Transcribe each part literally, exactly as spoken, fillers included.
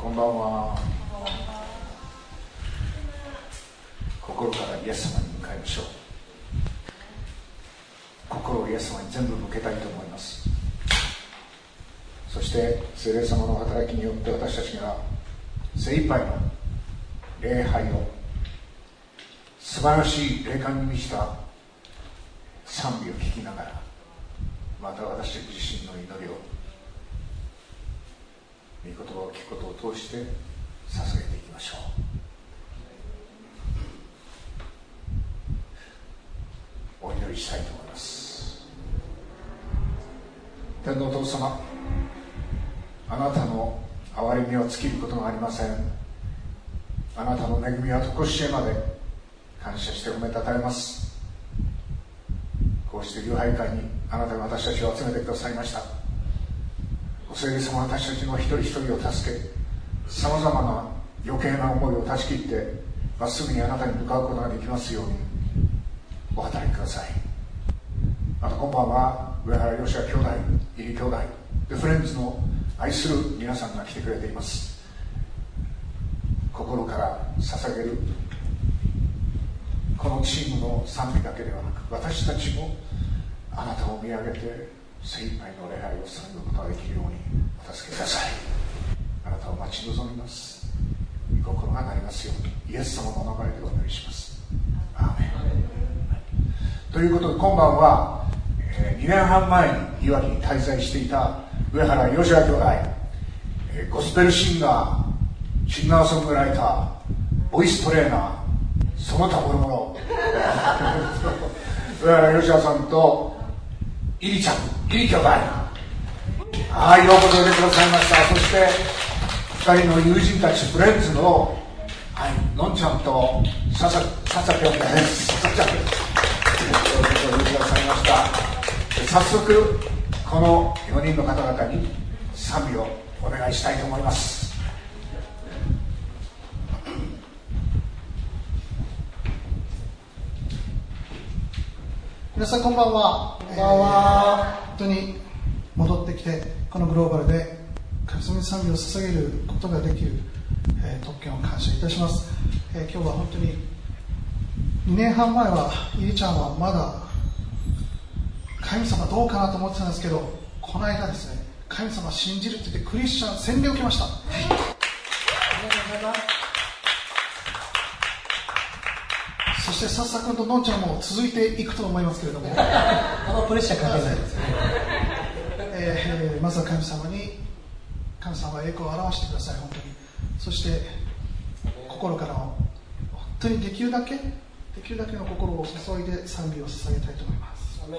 こんばんは。心からイエス様に向かいましょう。心をイエス様に全部向けたいと思います。そして聖霊様の働きによって私たちが精一杯の礼拝を、素晴らしい霊感に満ちた賛美を聞きながら、また私自身の祈りを、御言葉を聞くことを通して捧げていきましょう。お祈りしたいと思います。天のお父様、あなたの憐れみは尽きることがありません。あなたの恵みは常しえまで感謝して褒めたたえます。こうして礼拝会にあなたが私たちを集めてくださいました。お聖霊様は私たちの一人一人を助け、さまざまな余計な思いを断ち切ってまっすぐにあなたに向かうことができますようにお働きください。また今晩は上原義也兄弟、入兄弟でフレンズの愛する皆さんが来てくれています。心から捧げるこのチームの賛美だけではなく、私たちもあなたを見上げて精一杯の礼拝を捧げることができるようにお助けください。あなたを待ち望みます。御心がなりますようにイエス様のお名前でお祈りします。アーメン。ということで今晩は、えー、にねんはん前にいわきに滞在していた上原義也兄弟、えー、ゴスペルシンガー、シンガーソングライター、ボイストレーナー、その他もろもろ上原義也さんとイリちゃん、イリ兄弟、はい、ようこそおいでくださいました。そしてふたりの友人たち、フレンズの、はい、のんちゃんとささささぴょんです。ささちゃんです。ようこそおいでくださいました。早速このよにんの方々に賛美をお願いしたいと思います。 皆さんこんばんは。こんばんは。えー、本当に戻ってきてこのグローバルで神様に賛美を捧げることができる、えー、特権を感謝いたします。えー、今日は本当ににねんはん前はイリちゃんはまだ神様どうかなと思ってたんですけど、この間ですね、神様信じるって言ってクリスチャン洗礼を受けました。ありがとうございます。そしてさっさくんとのんちゃんも続いていくと思いますけれどもあんまプレッシャーかけないですね。 えー、まずは神様に神様は栄光を表してください。本当に。そして心からの本当にできるだけできるだけの心を注いで賛美を捧げたいと思います。 アメン。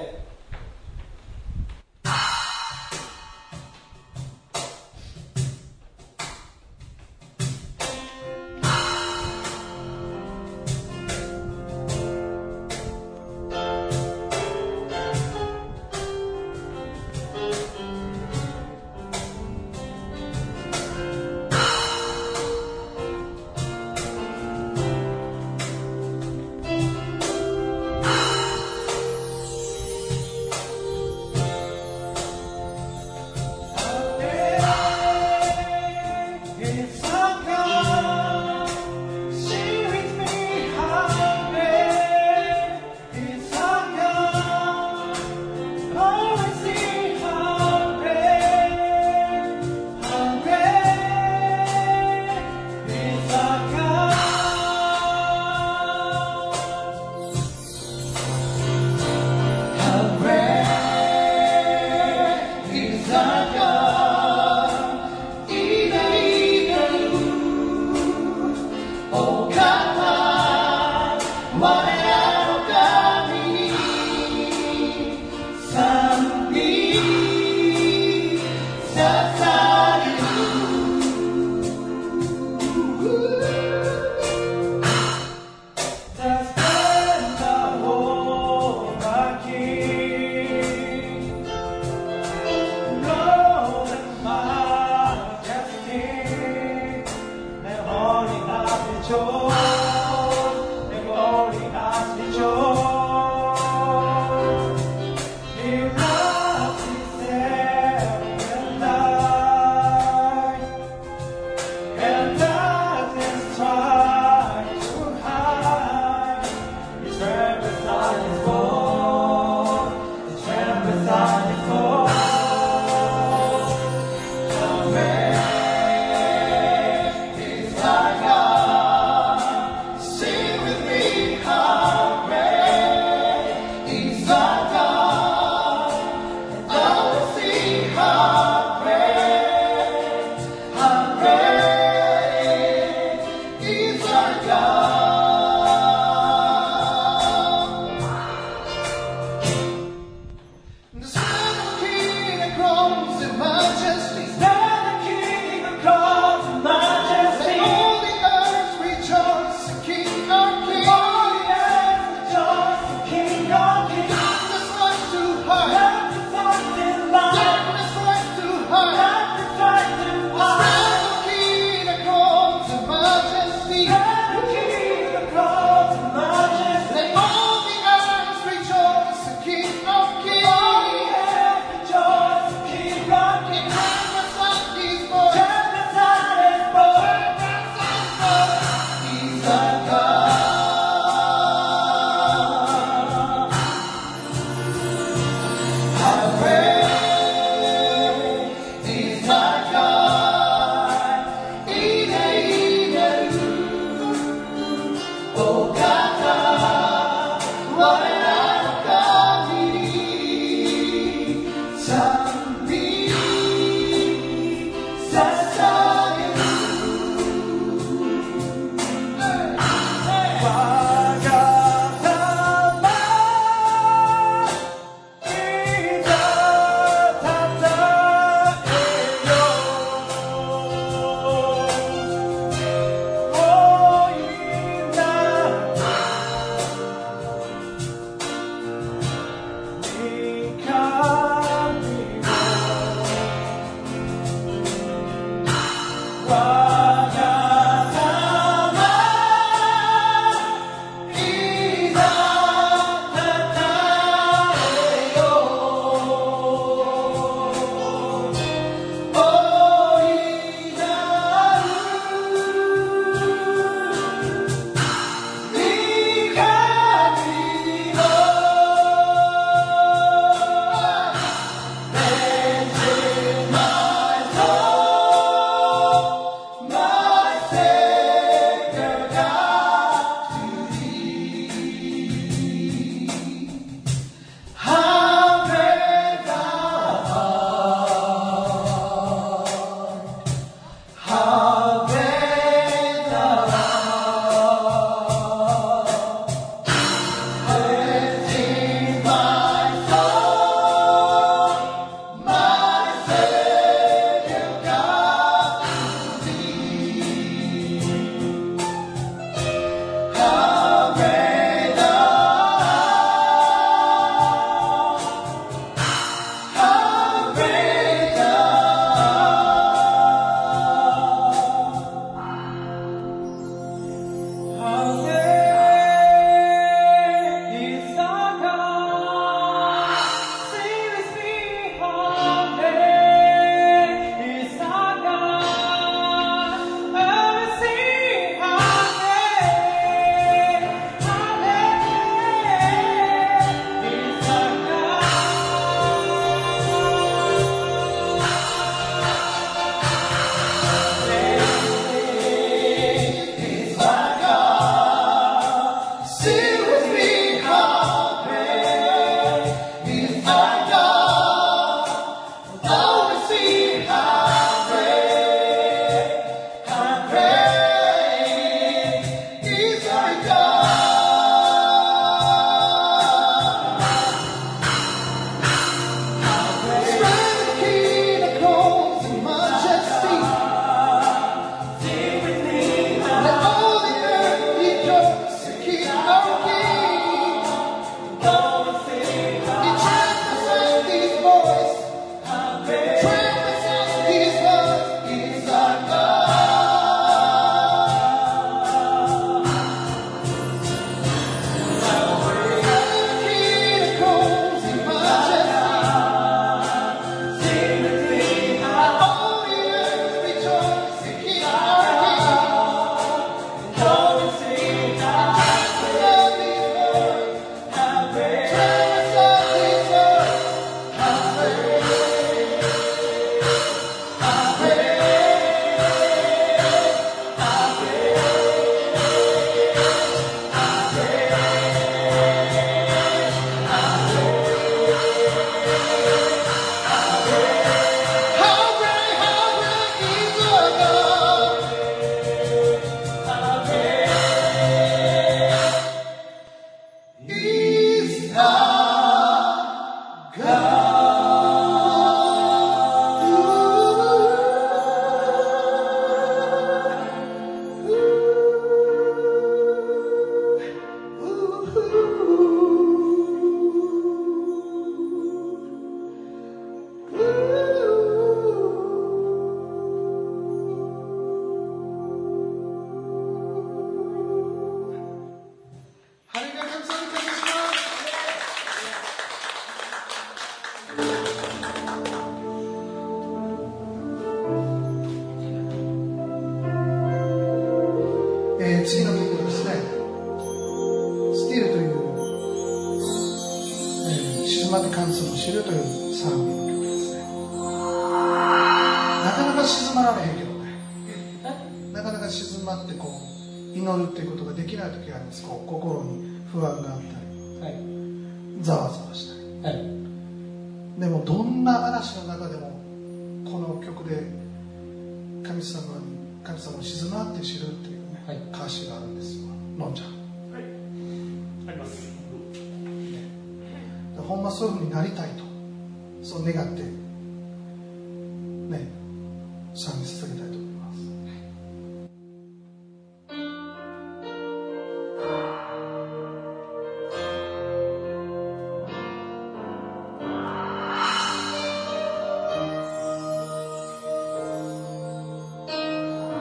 「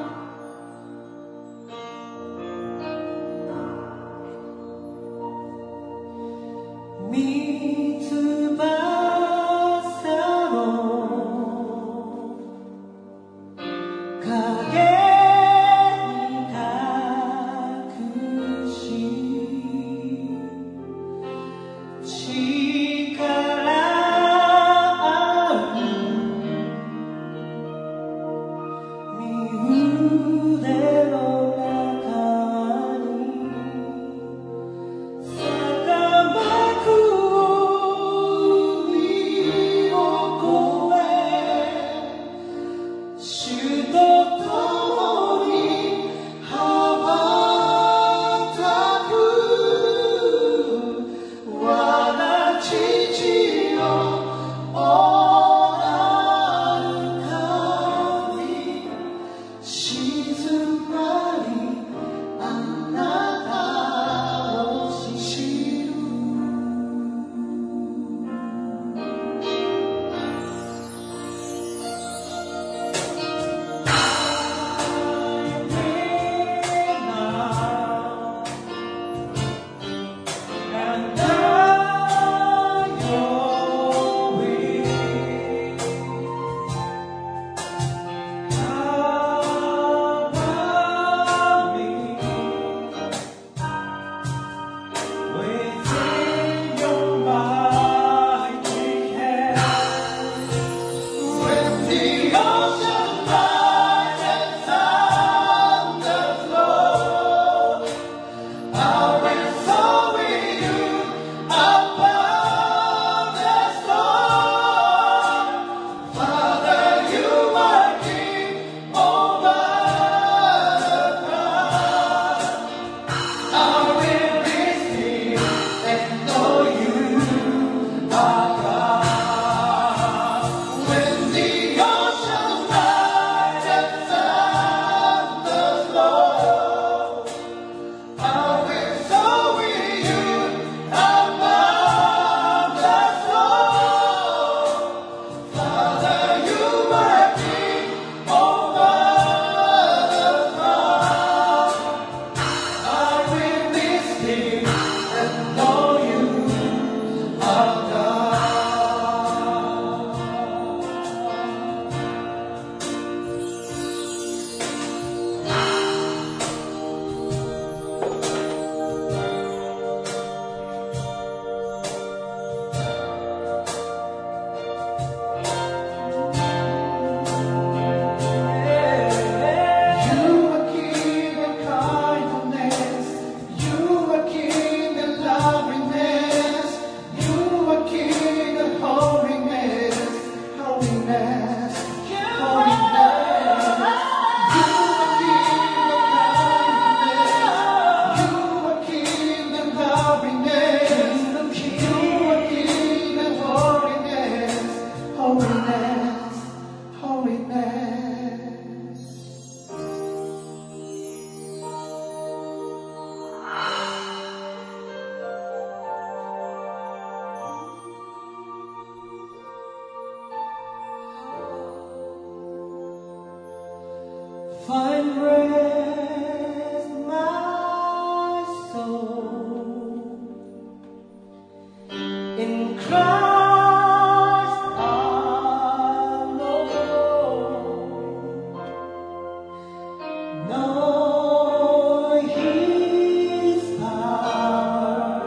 Find rest, my soul, in Christ alone. Know His power,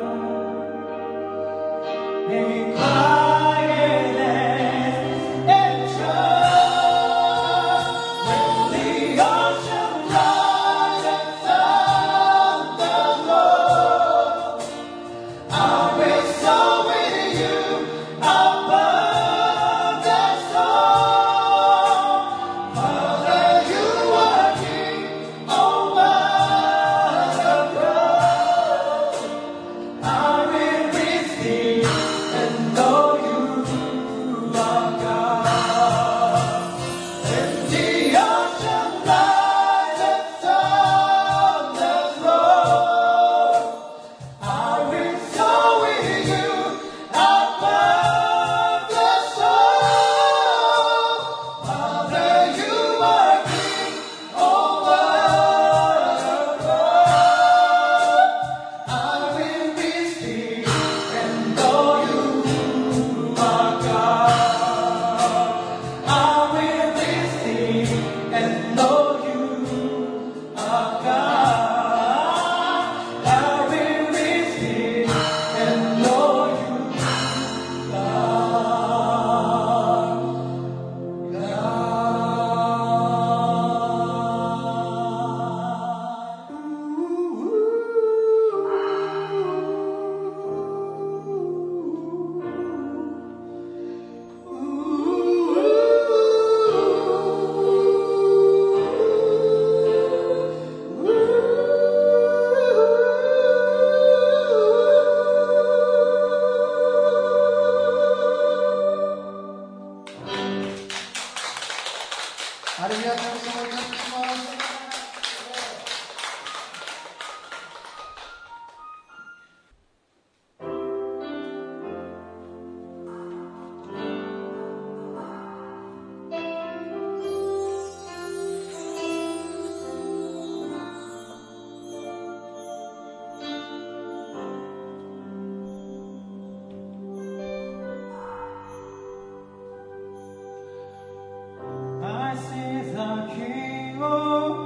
in quietness and trust. When the ocean rises up the Lord, I will soar with you. ハレルヤ、神様を感謝します。 I see the King of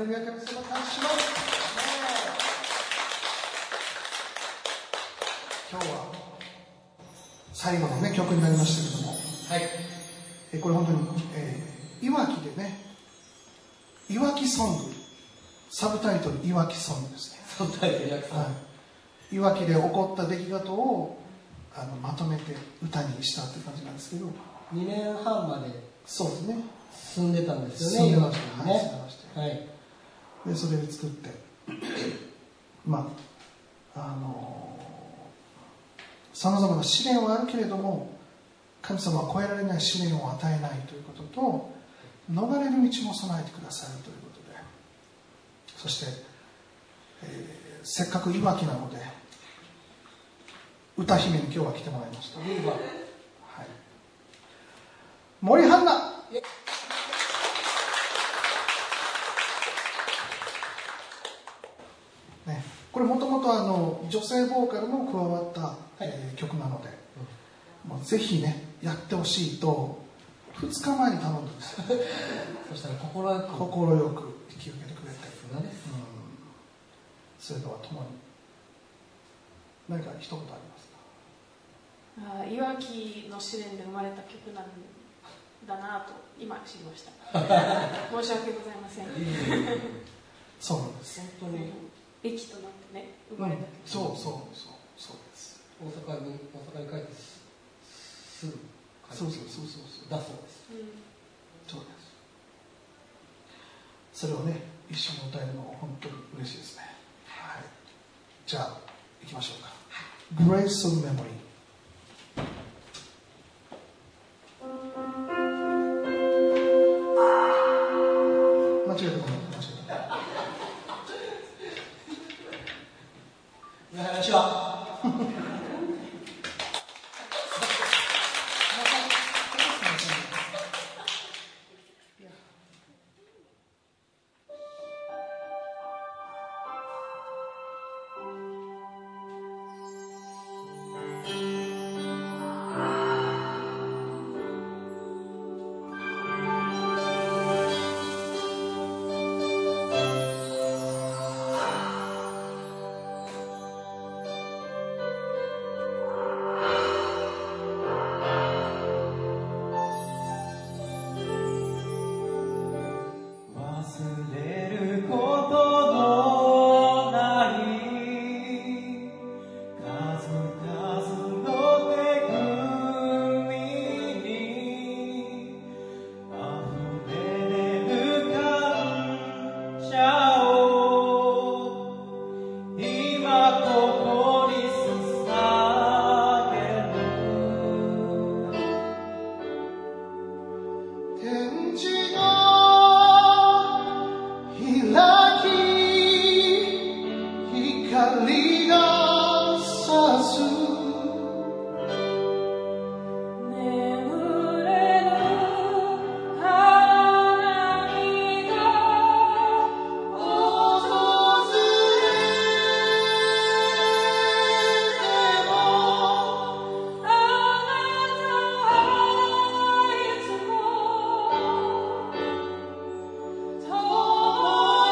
ルヤ神様感謝します。今日は最後の、ね、曲になりましたけども、はい、えこれ本当に、えー、いわきでね、いわきソング、サブタイトルいわきソングですね。 サブタイトルいわきソング、はい、 いわきで起こった出来事をあのまとめて歌にしたって感じなんですけど、 にねんはんまでそうですね、 住んでたんですよね。 住んでましたね。はい、住んでました。 はい。 でそれで作ってまああのさまざまな試練はあるけれども、神様は超えられない試練を与えないということと、逃れる道も備えてくださるということで、そして、えー、せっかくいわきなので歌姫に今日は来てもらいました。はい、森ハンナ。ね、これもともと女性ボーカルも加わった、はい、えー、曲なので、うん、もうぜひねやってほしいとふつかまえに頼んだんですよ。 そしたら快く快く引き受けてくれて、 そうです、うん、 それでは共に何か一言ありますか？ あ、いわきの試練で生まれた曲なんだなと今知りました。申し訳ございません。 そうなんです。 本当に駅となってね生まれた曲、 うん、そうそうそうそうです。 大阪に大阪に帰ってすぐそうそうそうそうだそうです、 うん、 そうです。それをね一緒に歌えるのは本当に嬉しいですね。はい、じゃあ行きましょうか。 Grace of Memory。間違えた間違えた。 見晴らしは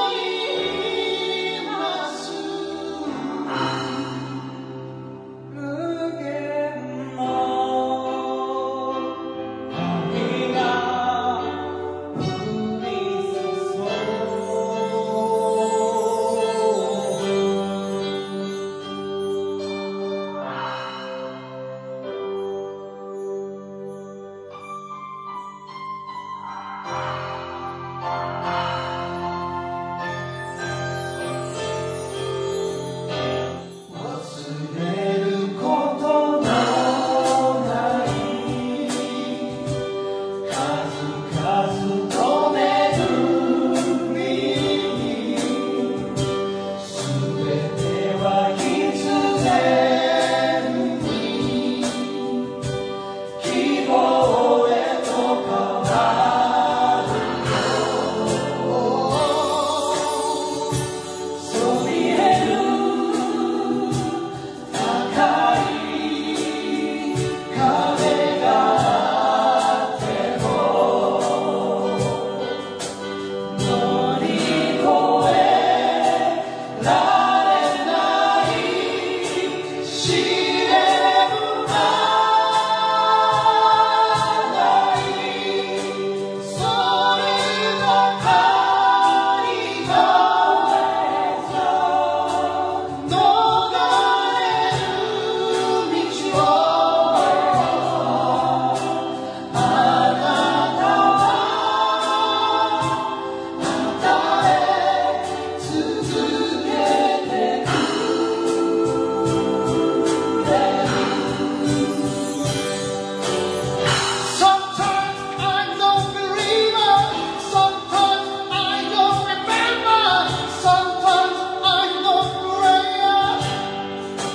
Grace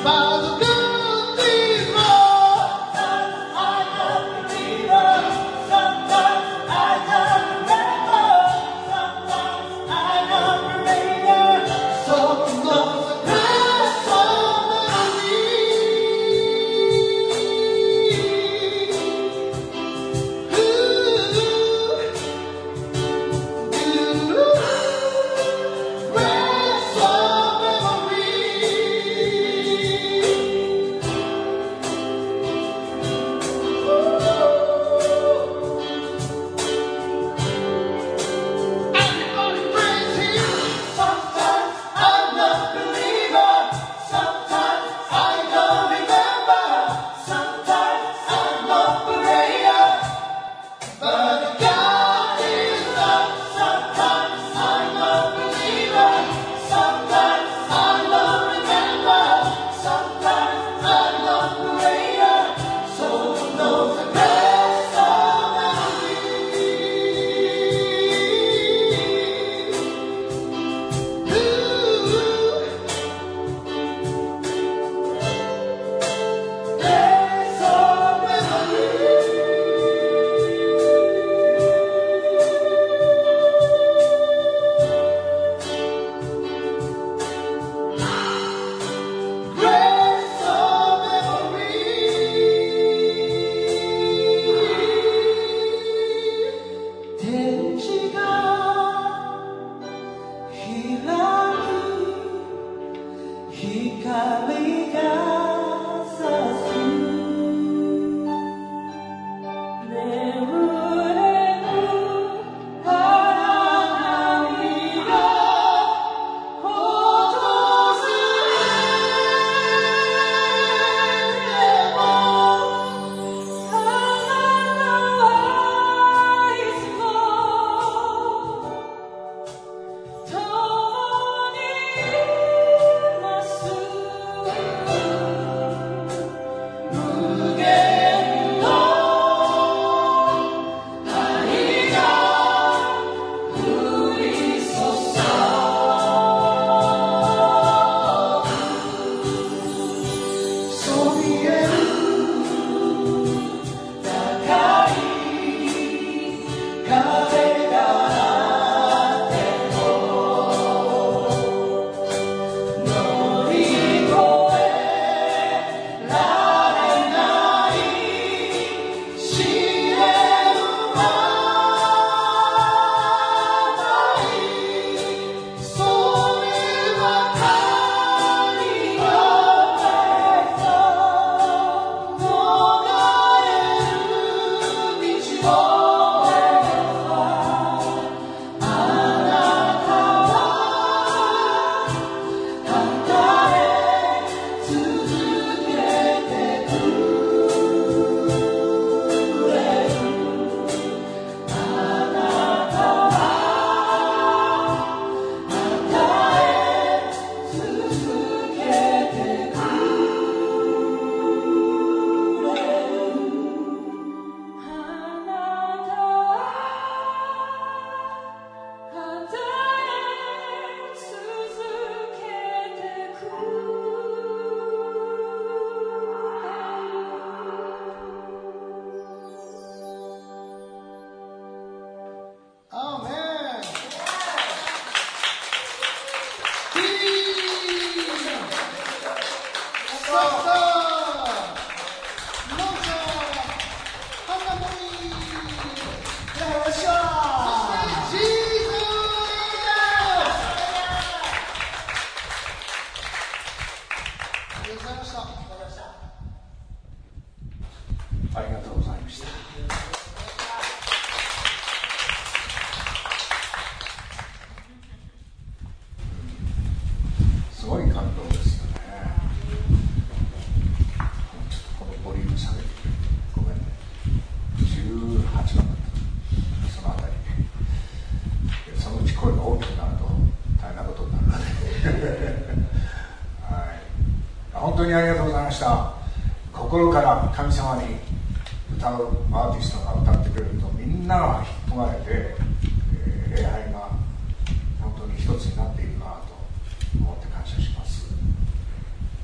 ありがとうございました。心から神様に歌うアーティストが歌ってくれるとみんなが引き込まれて、えー、礼拝が本当に一つになっているなと思って感謝します。やっぱり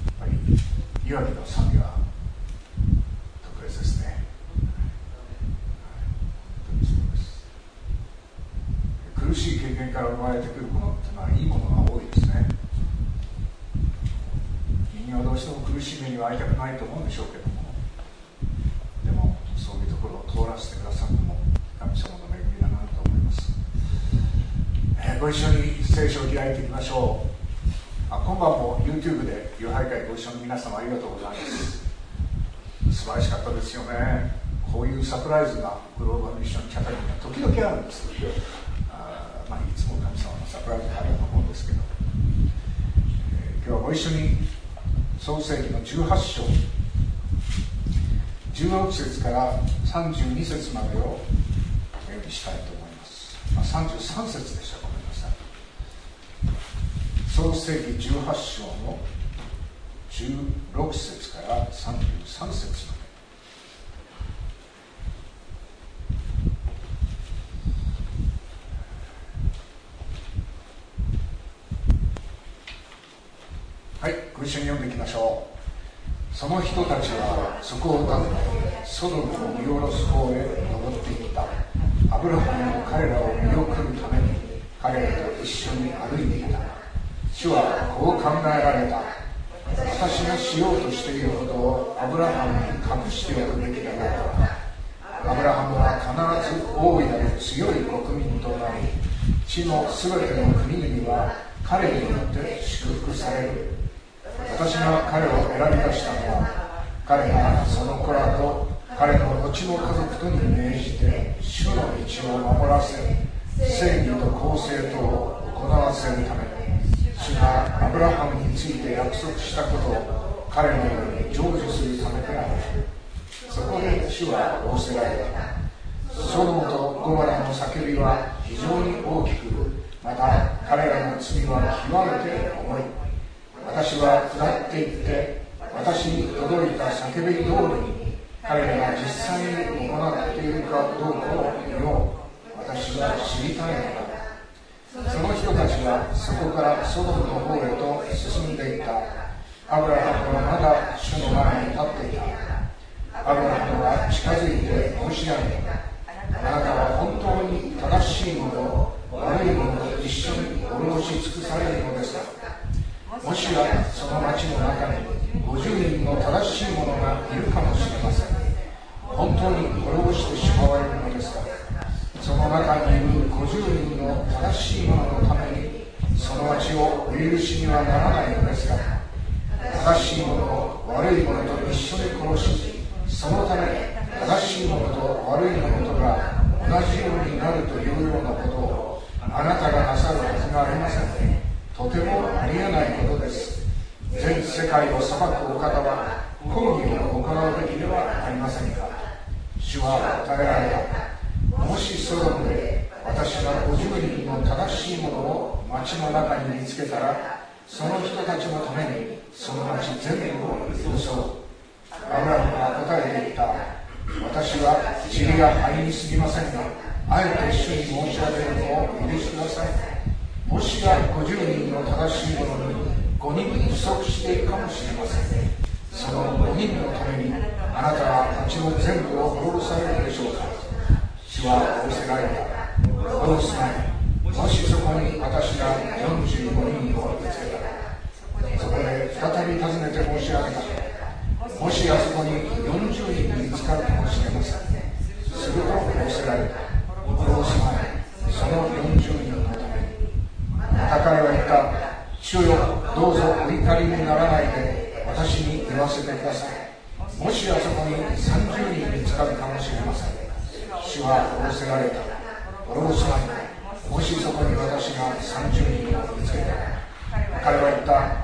岩木の賛美は特別ですね。苦しい経験から生まれてくるものっていうのはいいものが多いですね。人間はどうしても苦しい目には遭いたくないと思うんでしょうけども、でもそういうところを通らせてくださるのも神様の恵みだなと思います。えー、ご一緒に聖書を開いていきましょう。あ、今晩も YouTube で友拝会ご一緒の皆様ありがとうございます。素晴らしかったですよね。こういうサプライズがグローバルミッションキャタリンが時々あるんです。あ、まあ、いつも神様のサプライズがあると思うんですけど、えー、今日はご一緒に創世記のじゅうはち章じゅうろく節からさんじゅうに節までをお読みしたいと思います。まあ、さんじゅうさん節でした。ごめんなさい。創世記じゅうはち章のじゅうろく節からさんじゅうさん節まで。はい、ご一緒に読んでいきましょう。その人たちはそこを立ってソドムを見下ろす方へ登っていった。アブラハムも彼らを見送るために彼らと一緒に歩いていた。主はこう考えられた。私がしようとしていることをアブラハムに隠しておくべきだろうか。アブラハムは必ず大いなる強い国民となり、地のすべての国々は彼によって祝福される。私が彼を選び出したのは、彼がその子らと彼の後の家族とに命じて主の道を守らせ、正義と公正とを行わせるため、主がアブラハムについて約束したことを彼のように成就するためである。そこで主は仰せられた。ソドムとゴモラの叫びは非常に大きく、また彼らの罪は極めて重い。私は下っていって私に届いた叫び通りに彼らが実際に行っているかどうかを見よう。私は知りたいのだ。その人たちはそこからソドムの方へと進んでいった。アブラハムはまだ主の前に立っていた。アブラハムは近づいて申し上げた。あなたは本当に正しいもの悪いものと一緒に滅ぼし尽くされるのですか。もしやその町の中にごじゅうにんの正しい者がいるかもしれません。本当に滅ぼしてしまわれるのですか。その中にいるごじゅうにんの正しい者のためにその町をお許しにはならないのですか。正しい者を悪い者と一緒に殺し、そのため正しい者と悪い者とが同じようになるというようなことをあなたがなさるはずがありません。とてもありえないことです。全世界を裁くお方は公義を行うべきではありませんか。主は答えられた。もしソドムで私がごじゅうにんの正しいものを町の中に見つけたら、その人たちのためにその町全部を許そう。アブラハムは答えて言った。私は塵や灰に過ぎませんが、あえて主に申し上げるのをお許しください。もしやごじゅうにんの正しいものにごにん不足しているかもしれません。そのごにんのためにあなたは町の全部を滅ぼされるでしょうか。主は仰せられた。殺す前、もしそこに私がよんじゅうごにんを見つけたら、そこで再び尋ねて申し上げた。もしあそこによんじゅうにん見つかるかもしれません。すると仰せられた。殺す前、そのよんじゅうにんのために。また彼は言った。主よ、どうぞお怒りにならないで私に言わせてください。もしあそこにさんじゅうにん見つかるかもしれません。主は仰せられた。殺す前に、もしそこに私がさんじゅうにんを見つけたら、彼は言った。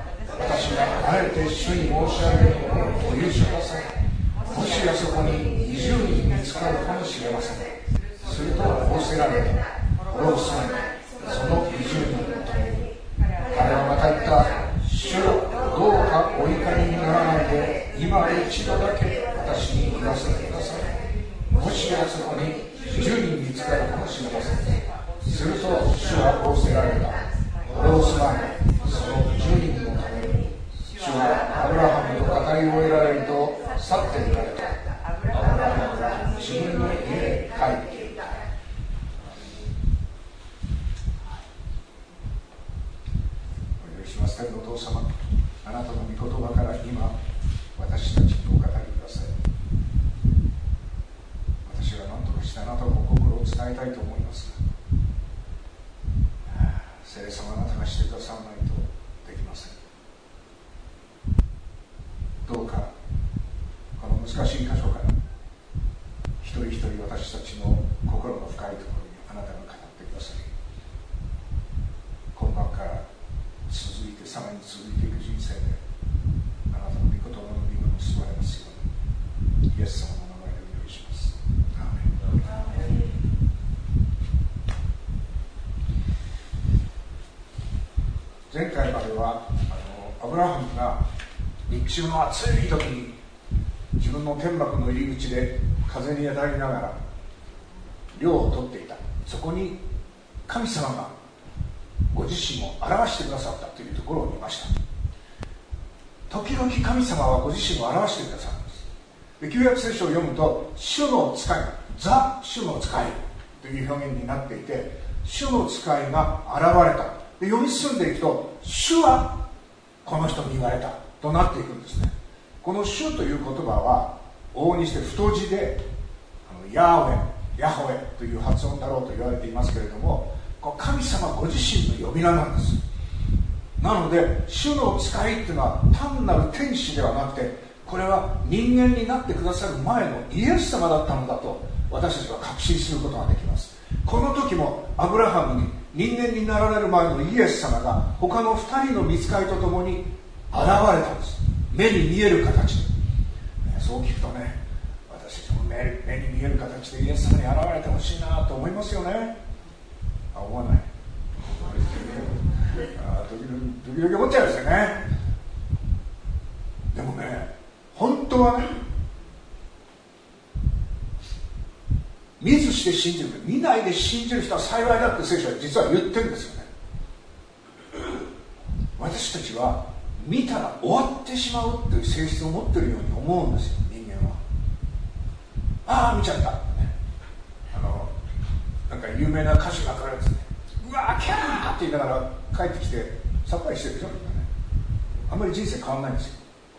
私があえて主に申し上げるのをお許しください。もしあそこににじゅうにん見つかるかもしれません。すると仰せられた。殺す前に、そのにじゅうにんのために。彼はまた言った。主よ、どうかお怒りにならないで今一度だけ私に言わせてください。もしあそこにじゅうにん見つかるかもしれません。すると主は仰せられた。殺す前に、そのじゅうにんのために。主はアブラハム今私たちにお語りください。私は何とかしてあなたの心を伝えたいと思いますが、聖霊様、あなたがしてくださらないとできません。どうかこの難しい箇所から一人一人私たちの心の深いところにあなたが語ってくださり、今晩から続いてさらに続いていく人生であなたの御言葉の身分を救われますように、イエス様の名前でお祈りします。アーメン。前回まではあのアブラハムが日中の暑い時に自分の天幕の入り口で風に当たりながら涼をとっていた。そこに神様がご自身を表してくださったというところを見ました。時々神様はご自身を表してくださるんです。で、旧約聖書を読むと主の使い、ザ・主の使いという表現になっていて、主の使いが現れた。で、読み進んでいくと主はこの人に言われたとなっていくんですね。この主という言葉は往々にして太字であのヤーウェン、ヤホエという発音だろうと言われていますけれども、神様ご自身の呼び名なんです。なので主の使いっていうのは単なる天使ではなくて、これは人間になってくださる前のイエス様だったのだと私たちは確信することができます。この時もアブラハムに人間になられる前のイエス様が他のふたりの御使いと共に現れたんです。目に見える形で。そう聞くとね、私たちも 目, 目に見える形でイエス様に現れてほしいなと思いますよね。あ、思わない。あ、時々、時々思っちゃうんですよね。でもね、本当はね、見ずして信じる、見ないで信じる人は幸いだって聖書は実は言ってるんですよね。私たちは見たら終わってしまうっていう性質を持ってるように思うんですよ、人間は。ああ、見ちゃった、ね、あのなんか有名な歌手が来るんですね。うわーキャーって言いながら帰ってきてさっぱりしてるでしょ、みんなね。あんまり人生変わんないんですよ。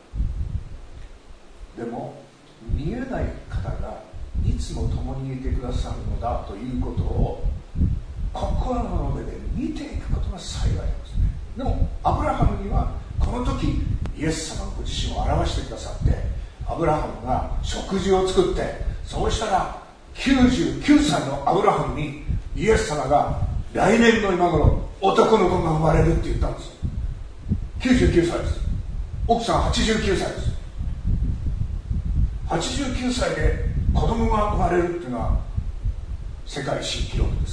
でも見えない方がいつも共にいてくださるのだということを心の上で見ていくことが幸いなんですね。でもアブラハムにはこの時イエス様がご自身を表してくださって、アブラハムが食事を作って、そうしたらきゅうじゅうきゅうさいのアブラハムにイエス様が来年の今頃男の子が生まれるって言ったんです。きゅうじゅうきゅうさいです。奥さんはちじゅうきゅうさいです。はちじゅうきゅうさいで子供が生まれるっていうのは世界新記録です。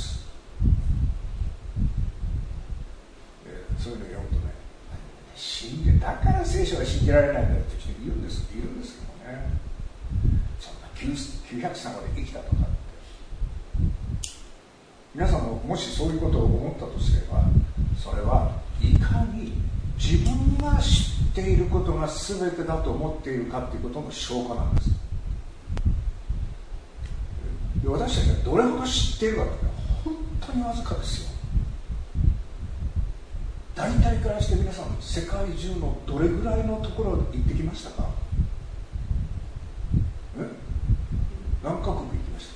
そういうのを読むとね、信じだから聖書が信じられないんだって人いるんですいるんですけどね。そんなきゅうひゃくさいまで生きたとかって、皆さんももしそういうことを思ったとすれば、それはいかに自分が知っていることが全てだと思っているかということの証拠なんです。で、私たちがどれほど知っているかって本当にわずかですよ。大体からして皆さん世界中のどれぐらいのところに行ってきましたか？え？何カ国行きましたか？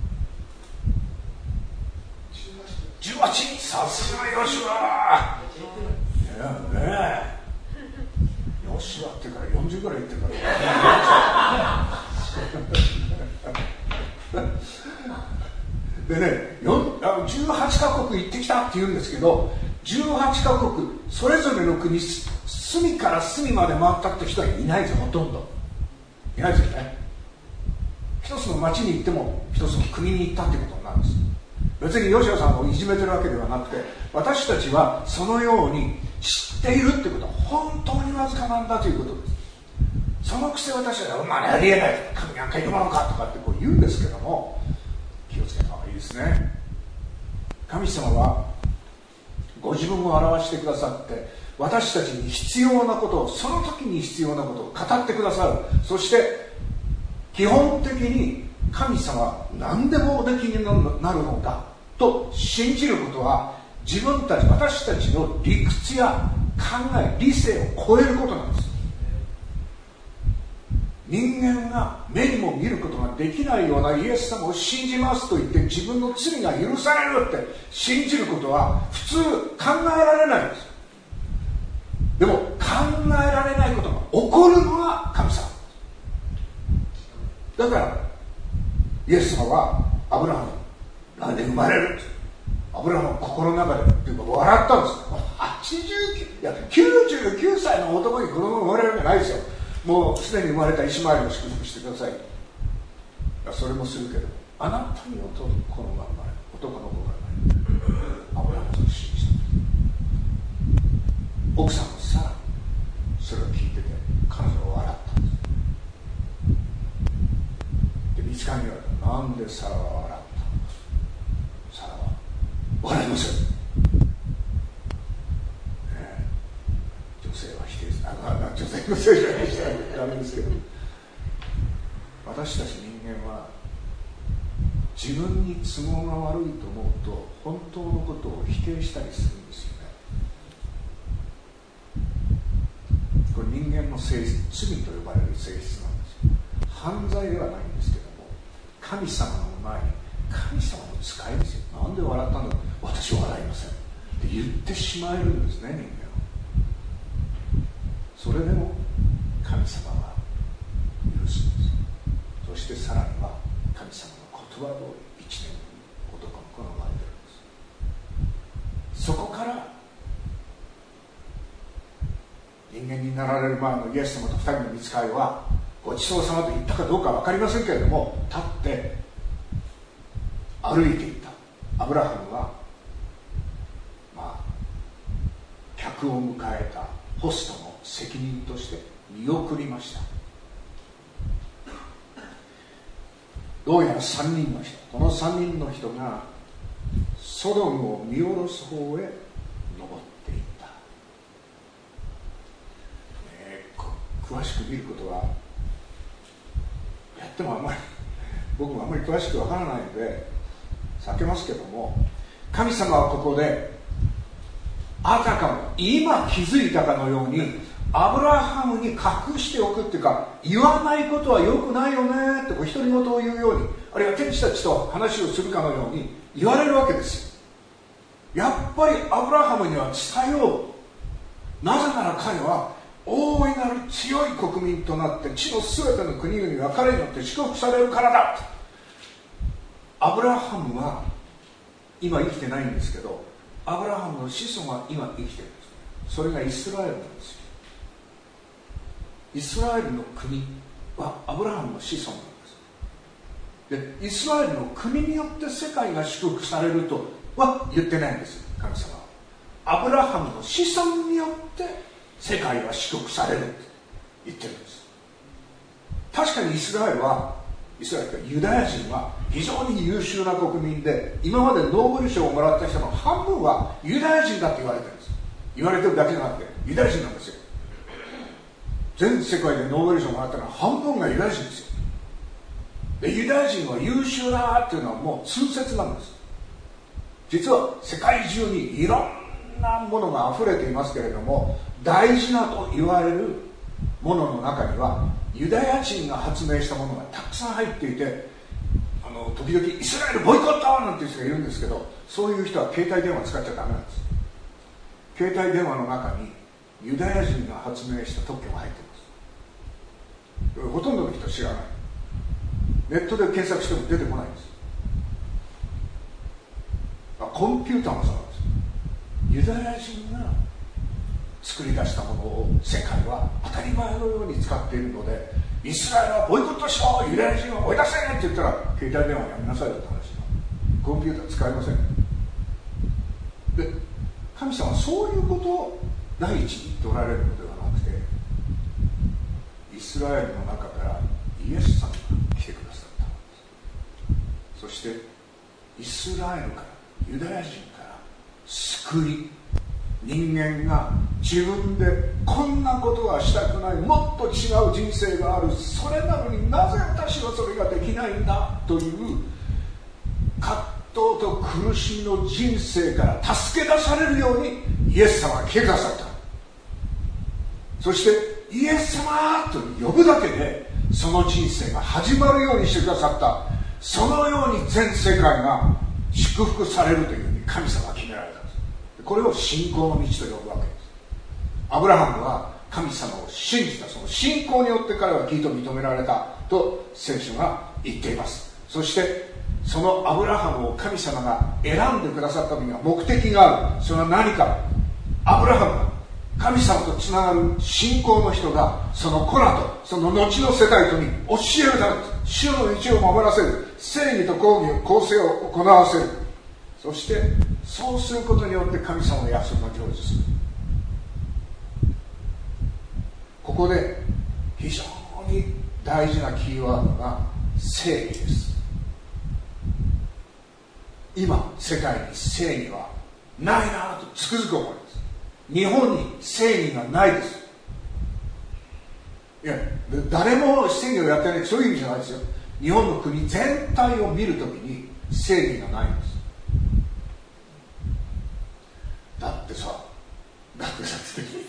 じゅうはち。さすがヨシュア。いやねえ、ヨシュアってからよんじゅうぐらい行ってるからでね、じゅうはちカ国行ってきたって言うんですけど、じゅうはちカ国それぞれの国隅から隅まで回ったって人はいないですよ。ほとんどいないですよね。一つの町に行っても一つの国に行ったってことになるんです。別にヨシュアさんをいじめてるわけではなくて、私たちはそのように知っているってことは本当にわずかなんだということです。そのくせ私は、まあ、ありえない、神なんかいるものかとかってこう言うんですけども、気をつけた方がいいですね。神様はご自分を表してくださって、私たちに必要なことを、その時に必要なことを語ってくださる。そして基本的に神様は何でもおできになるのだと信じることは、自分たち、私たちの理屈や考え、理性を超えることなんです。 人間が目にも見ることができないようなイエス様を信じますと言って自分の罪が許されるって信じることは普通考えられないんです。でも考えられないことが起こるのが神様だからイエス様はアブラハム来年生まれるってアブラハムの心の中でっていうか笑ったんです。はちじゅうきゅういやきゅうじゅうきゅうさいの男に子供が生まれるわけないですよ。もうすでに生まれたイシマエルを祝福してください。いやそれもするけどあなたに男の子が生まれ男の子が生まれアブラハムを信じた。奥さんのサラそれを聞いてて彼女は笑ったんです。で見つかりに言われた。なんでサラは笑ったのか。サラは笑いません、ね、女性は否定する。あ女性のせいじゃないしダメですけど私たち人間は自分に都合が悪いと思うと本当のことを否定したりするんですよね。これ人間の性質、罪と呼ばれる性質なんですよ。犯罪ではないんですけども神様の前に神様の使いですよ。なんで笑ったんだ。私は笑いませんって言ってしまえるんですね、人間は。それでも神様は許すんです。そしてさらには神様の言葉通り一年に男の子が生まれてるんです。そこから人間になられる前のイエス様と二人の御使いはごちそうさまと言ったかどうか分かりませんけれども立って歩いていったアブラハムはまあ客を迎えたホストの責任として見送りました。どうやらさんにんの人、このさんにんの人がソドムを見下ろす方へ登っていった、ね、詳しく見ることはやってもあんまり僕もあんまり詳しくわからないので避けますけども、神様はここであたかも今気づいたかのようにアブラハムに隠しておくっていうか、言わないことは良くないよねってこう独り言を言うように、あるいは天使たちと話をするかのように言われるわけですよ。やっぱりアブラハムには伝えよう。なぜなら彼は大いなる強い国民となって地のすべての国々が彼によって祝福されるからだ。アブラハムは今生きてないんですけど、アブラハムの子孫は今生きてるんです。それがイスラエルなんですよ。イスラエルの国はアブラハムの子孫なんです。でイスラエルの国によって世界が祝福されるとは言ってないんです。神様はアブラハムの子孫によって世界は祝福されるって言ってるんです。確かにイスラエルはイスラエルとユダヤ人は非常に優秀な国民で、今までノーベル賞をもらった人の半分はユダヤ人だって言われてるんです。言われてるだけじゃなくてユダヤ人なんですよ。全世界でノーベル賞をもらったのは半分がユダヤ人ですよ。でユダヤ人は優秀だっていうのはもう通説なんです。実は世界中にいろんなものが溢れていますけれども、大事なと言われるものの中にはユダヤ人が発明したものがたくさん入っていて、あの時々イスラエルボイコットなんていう人がいるんですけど、そういう人は携帯電話使っちゃダメなんです。携帯電話の中にユダヤ人が発明した特許が入っています。ほとんどの人知らない。ネットで検索しても出てこないんです。コンピューターもそうなんです。ユダヤ人が作り出したものを世界は当たり前のように使っているので、イスラエルはボイコットしろ、ユダヤ人は追い出せって言ったら携帯電話やめなさいよって話。コンピューター使いません。で神様はそういうことを第一に言っておられるのではなくて、イスラエルの中からイエス様が来てくださったのです。そしてイスラエルからユダヤ人から救い、人間が自分でこんなことはしたくない、もっと違う人生がある、それなのになぜ私はそれができないんだという葛藤と苦しみの人生から助け出されるようにイエス様が来てくださった。そしてイエス様と呼ぶだけでその人生が始まるようにしてくださった。そのように全世界が祝福されるというふうに神様は決められたんです。これを信仰の道と呼ぶわけです。アブラハムは神様を信じた。その信仰によって彼は義と認められたと聖書が言っています。そしてそのアブラハムを神様が選んでくださったのには目的がある。それは何か。アブラハムが神様とつながる信仰の人がその子らとその後の世代とに教えるためです。主の道を守らせる。正義と公義公正を行わせる。そしてそうすることによって神様の約束が成就する。ここで非常に大事なキーワードが正義です。今世界に正義はないなとつくづく思います。日本に正義がないです。いや誰も正義をやってないそういう意味じゃないですよ。日本の国全体を見るときに正義がないんです。だってさだってさ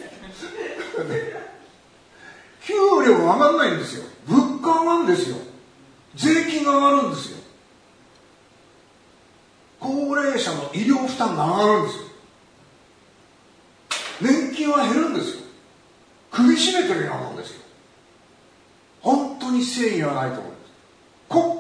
給料が上がらないんですよ。物価上がるんですよ。税金が上がるんですよ。高齢者の医療負担が上がるんですよ。年金は減るんですよ。首絞めてるようなもんですよ。本当に正義はないと思います。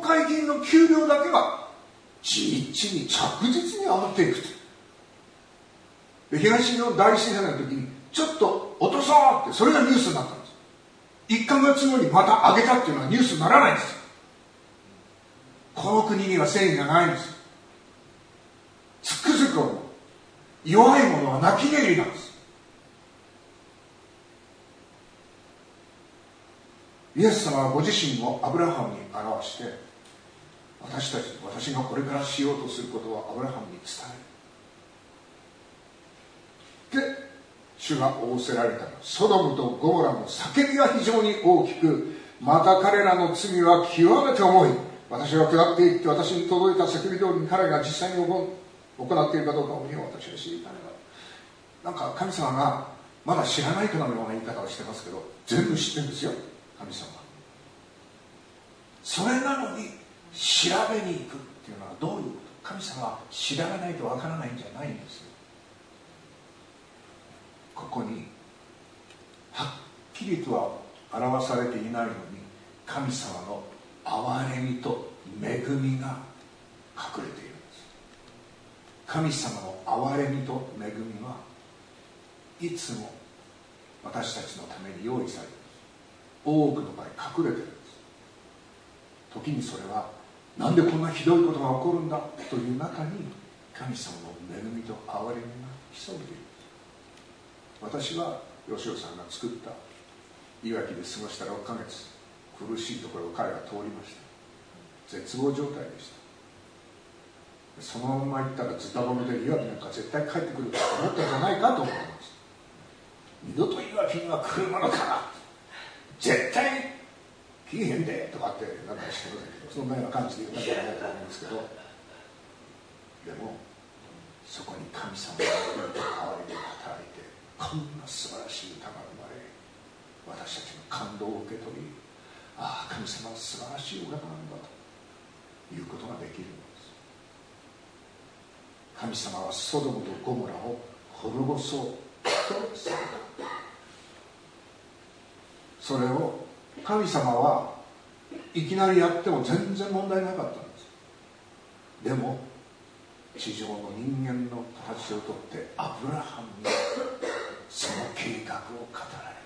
国会議員の給料だけが地道に着実に上がっていくと。東日本大震災の時にちょっと落とそうってそれがニュースになったんです。いっかげつごにまた上げたっていうのはニュースにならないんです。この国には正義がないんです。つくづく思う。弱い者は泣き寝入りなんです。イエス様はご自身をアブラハムに表して私たち私がこれからしようとすることをアブラハムに伝える。で主が仰せられたのソドムとゴモラの叫びは非常に大きく、また彼らの罪は極めて重い。私は下っていって私に届いた叫び通りに彼が実際に行っているかどうかを見よう。私は知りたいな。なんか神様がまだ知らないかのような言い方をしてますけど全部知ってるんですよ神様。それなのに調べに行くっていうのはどういうこと。神様は調べないとわからないんじゃないんですよ。ここにはっきりとは表されていないのに神様の憐れみと恵みが隠れているんです。神様の憐れみと恵みはいつも私たちのために用意されている。多くの場合隠れているんです。時にそれはなんでこんなひどいことが起こるんだという中に神様の恵みと憐れみが潜んでいる。私は吉尾さんが作ったいわきで過ごしたろっかげつ、苦しいところを彼が通りました。絶望状態でした。そのまま行ったらズタボロでいわきなんか絶対帰ってくると思ったんじゃないかと思います。二度といわきには来るものかな、絶対来へんでとかってなんかしてくださいけど、そんなような感じで言うわけじゃないと思うんですけど、でもそこに神様の恵みと憐れみが働いてこんな素晴らしい歌が生まれ、私たちの感動を受け取り、ああ神様は素晴らしいお方なんだということができるのです。神様はソドムとゴモラを滅ぼそうとされた。それを神様はいきなりやっても全然問題なかったんです。でも地上の人間の形をとってアブラハムにその計画を語られ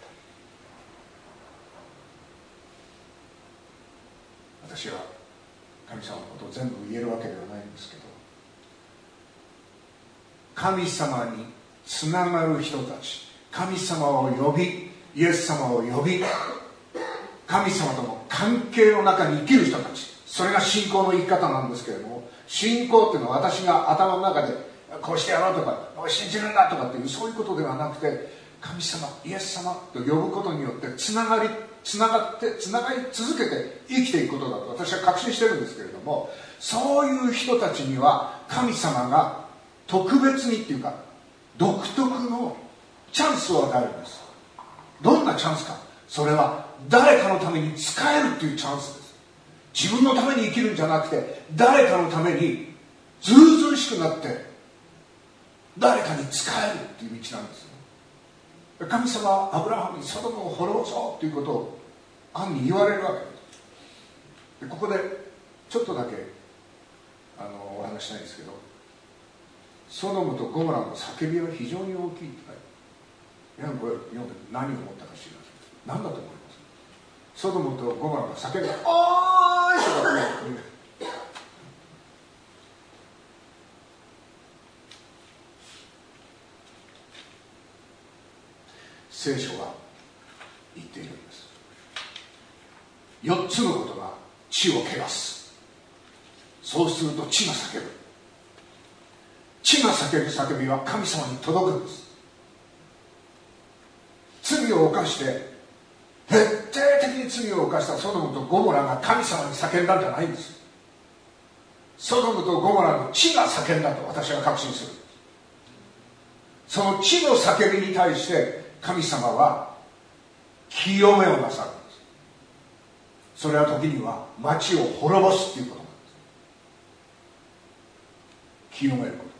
た。私は神様のことを全部言えるわけではないんですけど、神様につながる人たち、神様を呼びイエス様を呼び神様との関係の中に生きる人たち、それが信仰の生き方なんですけれども、信仰っていうのは私が頭の中でこうしてやろうとか信じるんだとかっていうそういうことではなくて、神様イエス様と呼ぶことによってつながりつながってつながり続けて生きていくことだと私は確信してるんですけれども、そういう人たちには神様が特別にっていうか独特のチャンスを与えるんです。どんなチャンスか。 それは誰かのために使えるっていうチャンスです。自分のために生きるんじゃなくて、誰かのためにずうずうしくなって誰かに使えるっていう道なんですよ。神様はアブラハムにソドムを滅ぼそうということを暗に言われるわけです。でここでちょっとだけあのお話ししたいんですけど、ソドムとゴモラの叫びは非常に大きいって書いてある。皆さんこれ読んで何を思ったか知りません。何だと思います？ソドムとゴモラが叫んで「おーい!」とかね聖書が言っているんです。よっつのことが地を汚す。そうすると地が叫ぶ。地が叫ぶ叫びは神様に届くんです。罪を犯して徹底的に罪を犯したソドムとゴモラが神様に叫んだんじゃないんです。ソドムとゴモラの地が叫んだと私は確信する。その地の叫びに対して神様は清めをなさるんです。それは時には町を滅ぼすということなんです。清めること。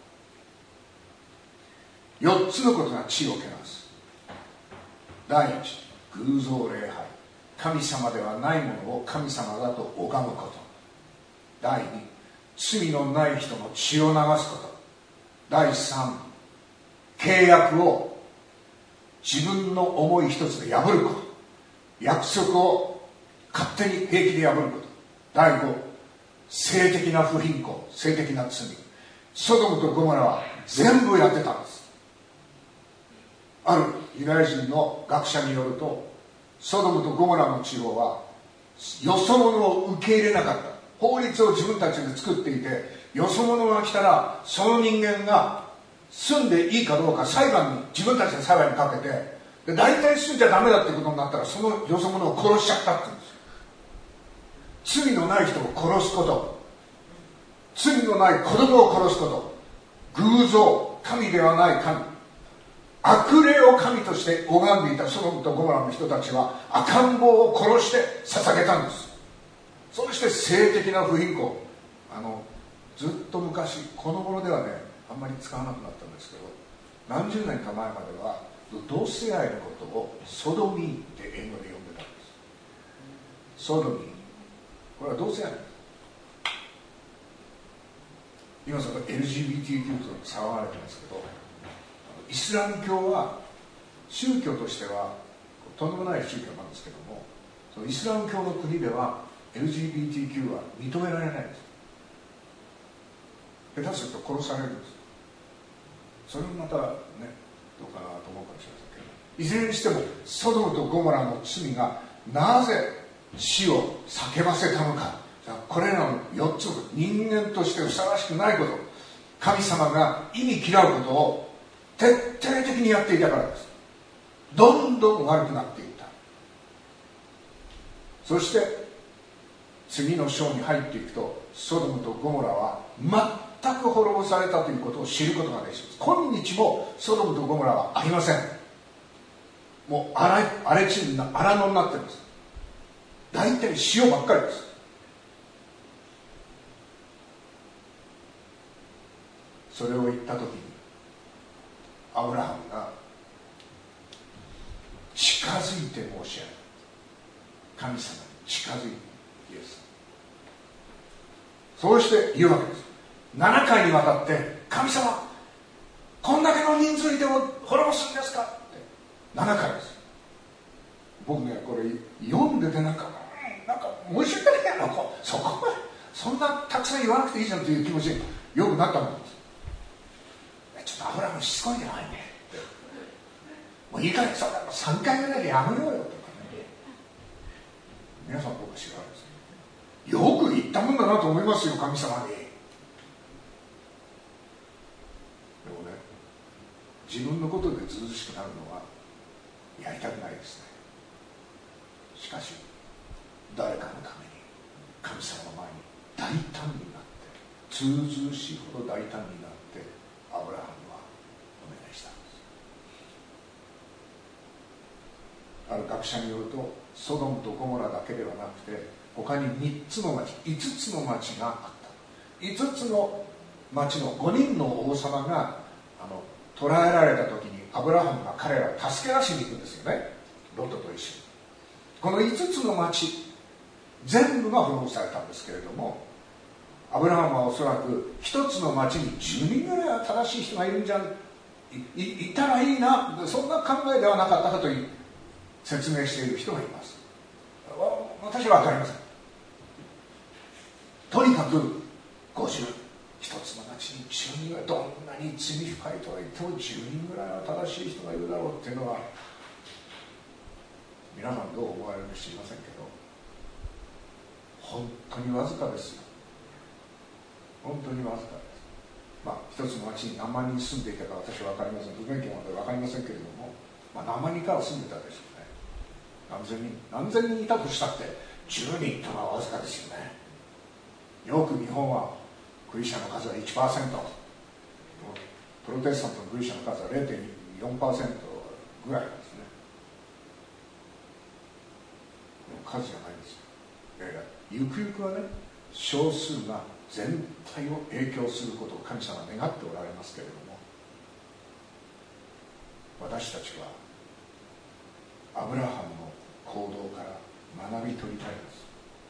よっつのことが地を汚す。第一、偶像礼拝。神様ではないものを神様だと拝むこと。第二、罪のない人の血を流すこと。第三、契約を自分の思い一つで破ること。約束を勝手に平気で破ること。第五、性的な不貧困、性的な罪。ソドムとゴモラは全部やってたんです。あるユダヤ人の学者によると、ソドムとゴモラの地方はよそ者を受け入れなかった。法律を自分たちで作っていて、よそ者が来たらその人間が住んでいいかどうか裁判に、自分たちの裁判にかけて、で大体住んじゃダメだってことになったらそのよそ者を殺しちゃったって言うんですよ。罪のない人を殺すこと、罪のない子供を殺すこと、偶像、神ではない神、悪霊を神として拝んでいたソドムとゴモラの人たちは赤ん坊を殺して捧げたんです。そして性的な不貧困、あのずっと昔この頃ではねあんまり使わなくなったんですけど、何十年か前までは同性愛のことをソドミーって英語で呼んでたんです。ソドミー、これは同性愛です。今その エルジービーティーキュー と騒がれてますけど、イスラム教は宗教としてはとんでもない宗教なんですけども、そのイスラム教の国では エルジービーティーキュー は認められないんです。下手すると殺されるんです。それもまたねどうかなと思うかもしれませんけど、いずれにしてもソドムとゴモラの罪がなぜ死を叫ばせたのか、これらのよっつの人間としてふさわしくないこと、神様が意味嫌うことを徹底的にやっていたからです。どんどん悪くなっていった。そして次の章に入っていくと、ソドムとゴモラは全く滅ぼされたということを知ることができます。今日もソドムとゴモラはありません。もう荒れ荒れ地に荒野になっています。大体塩ばっかりです。それを言った時にアブラハムが近づいて申し上げる。神様に近づいてイエス。そうして言うわけです。ななかいにわたって神様こんだけの人数いても滅ぼすんですかってななかいです。僕ねこれ読んでてなんかなんか申し訳ないやろ、そこまでそんなたくさん言わなくていいじゃんという気持ちによくなったもんです。ちょっとアブラハムしつこいんじゃないね、もういいからそんなのさんかいぐらいでやめろよとかね、皆さん僕は知らないですね。よく言ったもんだなと思いますよ、神様に。でもね、自分のことでずうずしくなるのはやりたくないですね。しかし誰かのために神様の前に大胆になって、ずうずうしいほど大胆になってアブラハムはお願いしたんです。 ある学者によるとソドムとゴモラだけではなくて他にみっつの町いつつの町があったいつつの町のごにんの王様があの捕らえられた時にアブラハムが彼らを助け出しに行くんですよね、ロトと一緒に。このいつつの町全部が滅ぼされたんですけれども、アブラハムはおそらくひとつの町にじゅうにんぐらいは正しい人がいるんじゃん い, い, いたらいいな、そんな考えではなかったかという説明している人がいます。私は分かりません。とにかくごじゅうひとつの町にじゅうにんぐらい、どんなに罪深いとは言ってもじゅうにんぐらいは正しい人がいるだろうっていうのは皆さんどう思われるか知りませんけど、本当にわずかですよ。本当にわずかです。まあ一つの町に何万人住んでいたか私は分かりません、不勉強まで分かりませんけれども、まあ、何万人かは住んでたでしょうね。何千人何千人いたとしたってじゅうにんというのはわずかですよね。よく日本はクリスチャンの数は いちパーセント、プロテスタントのクリスチャンの数は ゼロてんよんパーセント ぐらいなんですね。でも数じゃないんですよ。いやいや、ゆくゆくはね、少数が全体を影響することを神様は願っておられますけれども、私たちはアブラハムの行動から学び取りたいです。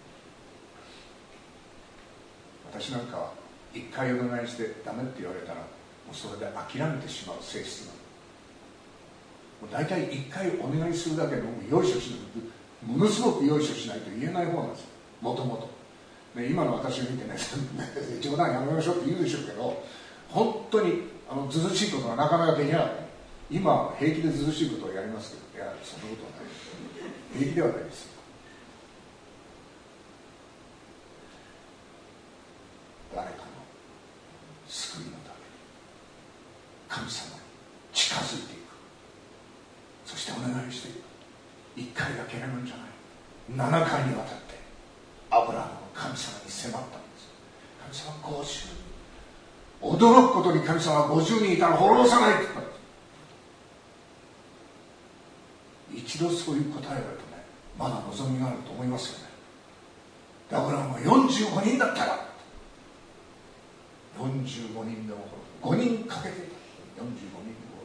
私なんかは一回お願いしてダメって言われたらもうそれで諦めてしまう性質なの。もう大体一回お願いするだけでもよいしょしない、ものすごくよいしょしないと言えない方なんですよ、もともと。今の私を見てね、冗談やめましょうって言うでしょうけど、本当にあのずうずうしいことがなかなかできなかった。今は平気でずうずうしいことをやりますけど、いやそんなことはない、平気ではないですよ。誰かの救いのため神様に近づいていく、そしてお願いしていく。一回だけやるんじゃない、ななかいにわたってアブラハムの神様に迫ったんです。神様ごじゅう、驚くことに神様はごじゅうにんいたら滅ぼさないって言ったんです。一度そういう答えられるとね、まだ望みがあると思いますよね。でアブラハムはよんじゅうごにんだったらよんじゅうごにんでもごにんかけていた、よんじゅうごにんで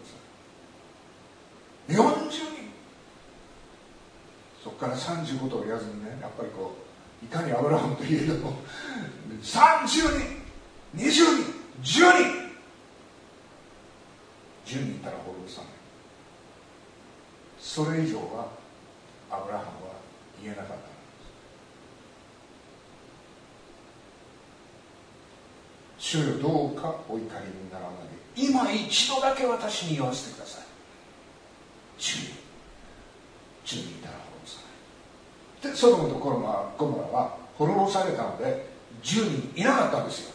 殺されよんじゅうにん、そこからさんじゅうごとを言わずにね、やっぱりこういかにアブラハムといえどもさんじゅうにん、にじゅうにん、じゅうにん、じゅうにんいたら滅ぼさない。それ以上はアブラハムは言えなかったんです。主よどうかお怒りにならないで、今一度だけ私に言わせてください。じゅうにん、じゅうにんいたら滅ぼさない。でソドムとゴモラゴモラは滅ぼされたのでじゅうにんいなかったんですよ。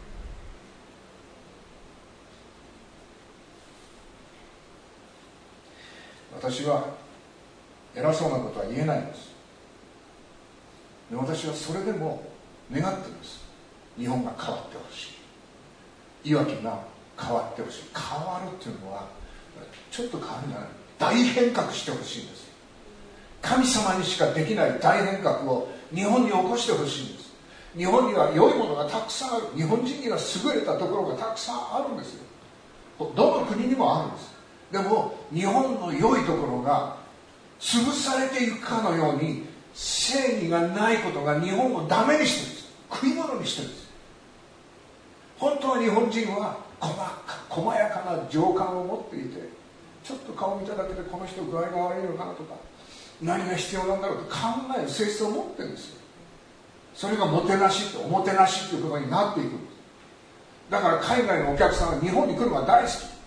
私は偉そうなことは言えないんです。で私はそれでも願ってるんです。日本が変わってほしい、いわきが変わってほしい。変わるっていうのはちょっと変わるんじゃない、大変革してほしいんです。神様にしかできない大変革を日本に起こしてほしいんです。日本には良いものがたくさんある。日本人には優れたところがたくさんあるんですよ。どの国にもあるんです。でも日本の良いところが潰されていくかのように正義がないことが日本をダメにしてるんです。食い物にしてるんです。本当は日本人は細か細やかな情感を持っていて、ちょっと顔見ただけでこの人具合が悪いのかなとか何が必要なんだろうと考える性質を持ってるんですよ。それがもてなしっておもてなしっていうことになっていくんです。だから海外のお客さんは日本に来るのが大好き。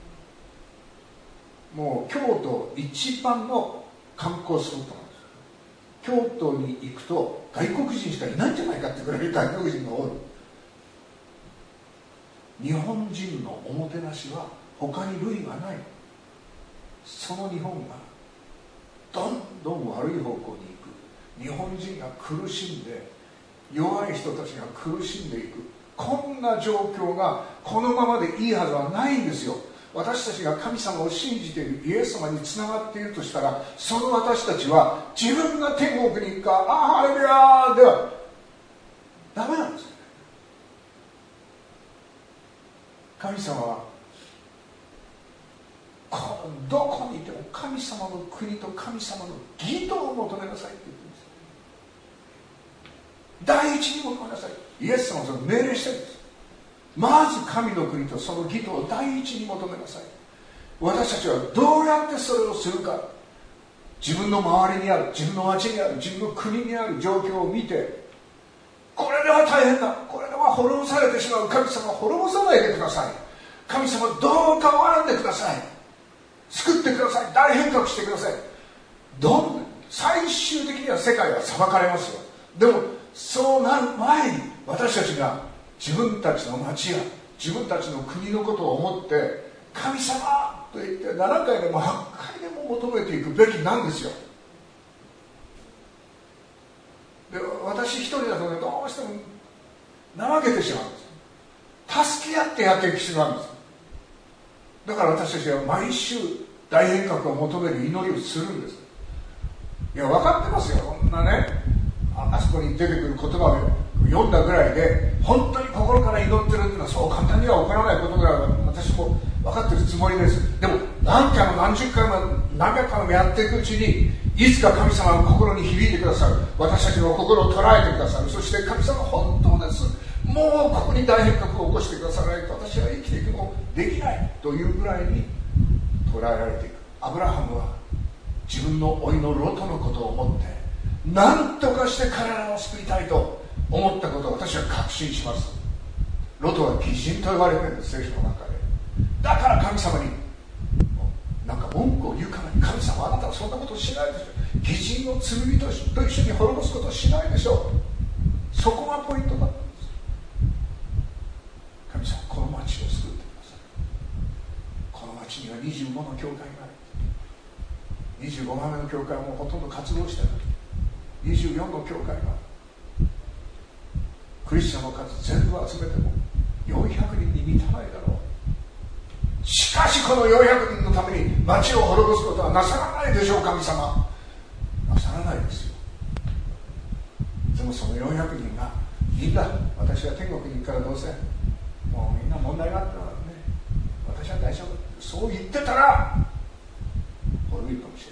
もう京都一番の観光スポットなんです。京都に行くと外国人しかいないんじゃないかってぐらい外国人がおる。日本人のおもてなしは他に類がない。その日本がどんどん悪い方向に行く、日本人が苦しんで弱い人たちが苦しんでいく、こんな状況がこのままでいいはずはないんですよ。 私たちが神様を信じているイエス様につながっているとしたら、その私たちは自分が天国に行くか、ああハレルヤではダメなんですよね。神様はどこにいても神様の国と神様の義とを求めなさいって言ってるんです。第一に求めなさい。イエス様はそれを命令してるんです。まず神の国とその義とを第一に求めなさい。私たちはどうやってそれをするか。自分の周りにある、自分の町にある、自分の国にある状況を見て、これでは大変だ、これでは滅ぼされてしまう。神様は滅ぼさないでください。神様どうか笑んでください。救ってください。大変革してください。どん最終的には世界は裁かれますよ。でもそうなる前に私たちが自分たちの町や自分たちの国のことを思って神様と言ってななかいでもはちかいでも求めていくべきなんですよ。で私一人だとね、どうしても怠けてしまうんです。助け合ってやっていく必要があるんです。だから私たちは毎週大変革を求める祈りをするんです。いや分かってますよ。こんなね、 あ, あそこに出てくる言葉を読んだぐらいで本当に心から祈ってるっていうのはそう簡単には起こらないことぐらいは私も分かってるつもりです。でも何回も何十回も何百回もやっていくうちにいつか神様の心に響いてくださる。私たちの心を捉えてくださる。そして神様本当です、もうここに大変革を起こしてくださらないと私は生きていくのできないというぐらいに捉えられていく。アブラハムは自分の甥のロトのことを思って何とかして彼らを救いたいと思ったことを私は確信します。ロトは義人と言われているんです、聖書の中で。だから神様になんか文句を言うからに、神様あなたはそんなことをしないでしょ、義人の罪人と一緒に滅ぼすことをしないでしょう。そこがポイントだったんです。神様この町を救ってください。この町にはにじゅうごの教会がある。にじゅうごばんめの教会はもうほとんど活動してない。にじゅうよんの教会がある。クリスチャンの数全部集めてもよんひゃくにんに満たないだろう。しかしこのよんひゃくにんのために町を滅ぼすことはなさらないでしょう。神様なさらないですよ。でもそのよんひゃくにんがいいんだ、私は天国に行くからどうせもうみんな問題があったからね、私は大丈夫、そう言ってたら滅びるかもしれない。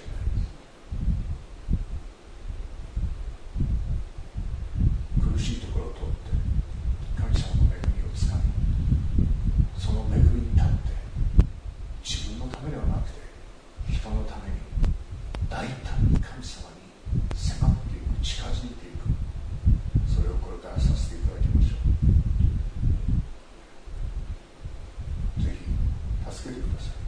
苦しいところを通って神様の恵みをつかみ、その恵みに立って自分のためではなくて人のために大胆に神様に迫っていく、近づいていく、それをこれからさせていただきましょう。ぜひ助けてください。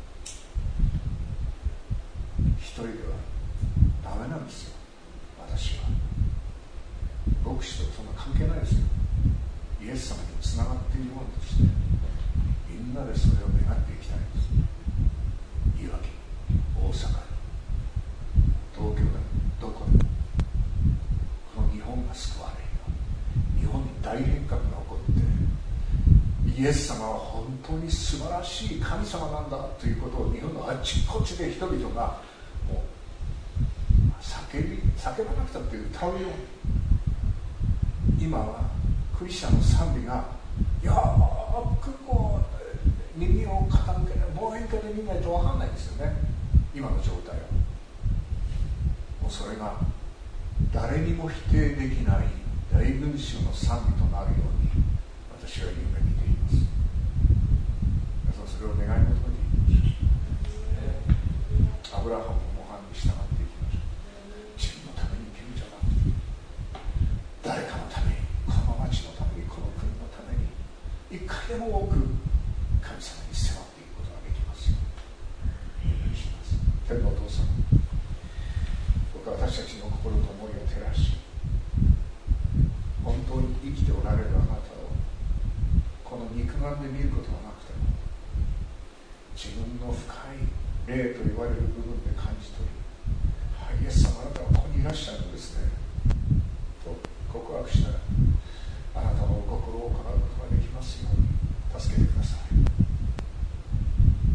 一人ではダメなんですよ。私は牧師とそんな関係ないですよ。イエス様につながっているものとしてみんなでそれを願っていきたいんです。いわき、大阪、東京でどこでもこの日本が救われるように、日本に大変革が起こってイエス様は本当に素晴らしい神様なんだということを日本のあちこちで人々がもう叫び叫ばなくたって歌うように、今はクリスチャンの賛美がよくこう耳を傾けて望遠鏡で見ないと分かんないですよね。今の状態はもうそれが誰にも否定できない大群衆の賛美となるように私は夢見ています。皆さんそれを願い求めていきましょう。アブラハムの模範に従っていきましょう。自分のために生きるんじゃなくて誰かのために、この町のために、この国のためにいかにも多く神様に迫っていくことができますようにお願いします。天のお父さん、僕は私たちの心と思いを照らし、本当に生きておられるあなたをこの肉眼で見ることはなくても自分の深い霊と言われる部分で感じ取り、はい、イエス様あなたはここにいらっしゃるんですねと告白したら、あなたの心を行うことができますように助けてください。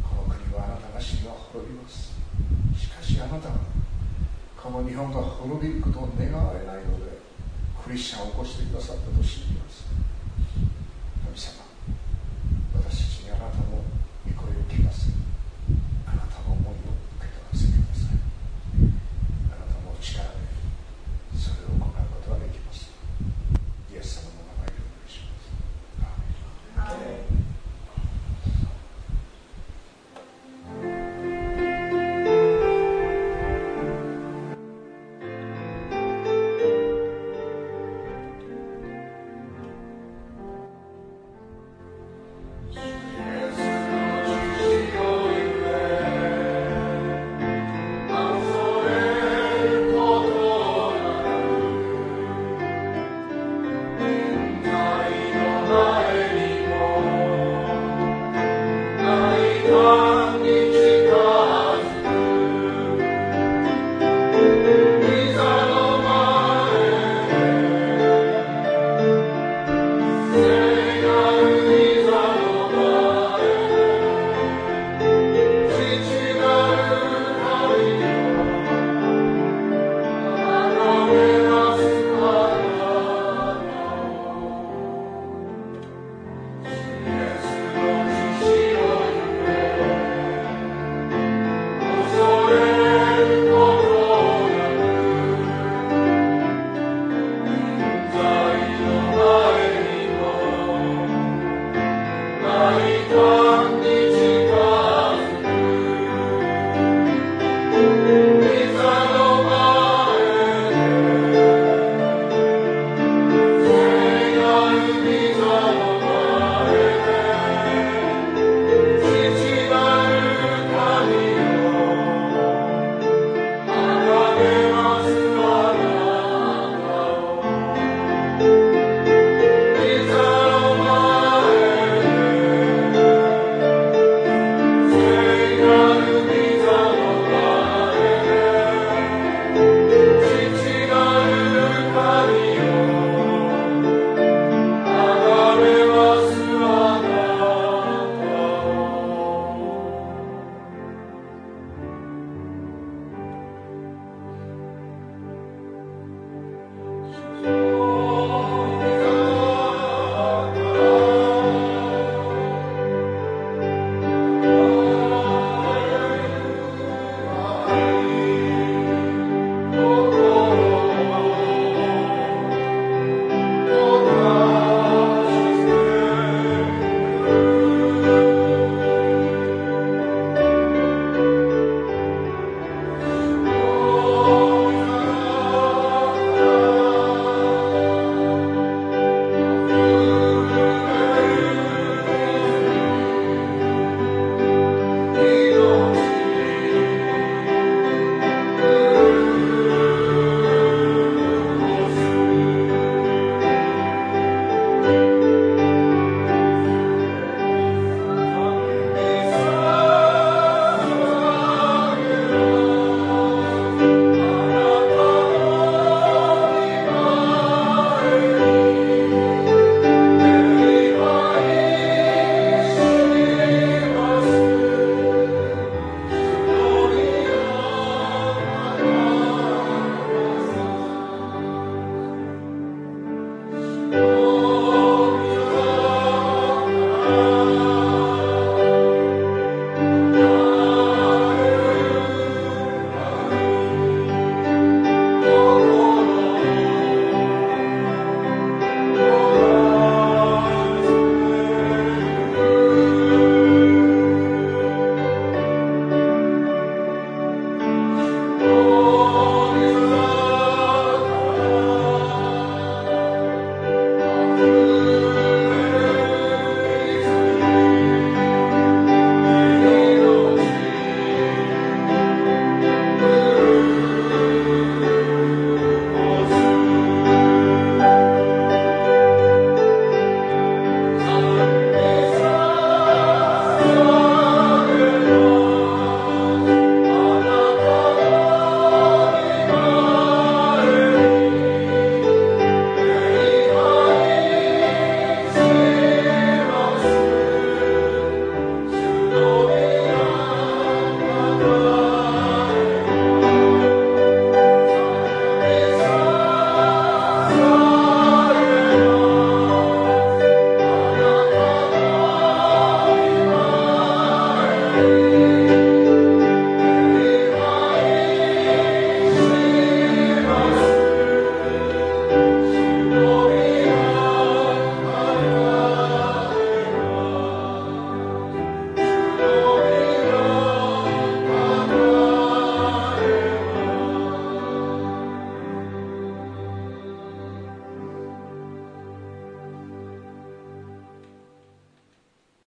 いことを願われないのでクリスチャンを起こしてくださったと信じます。神様、私たちにあなたの御声を聞かせ